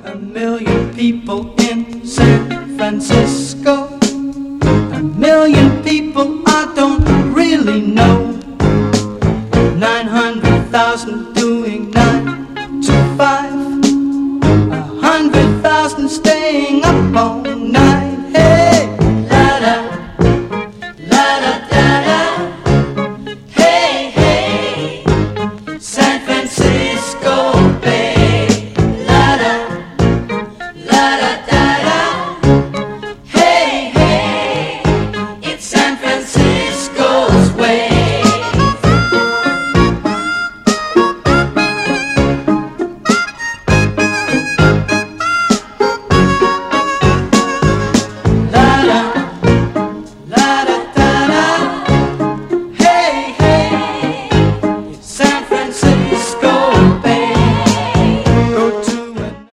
A million people in San Francisco. A million people I don't really know. 900,000 doing 9 to 5. 100,000 stay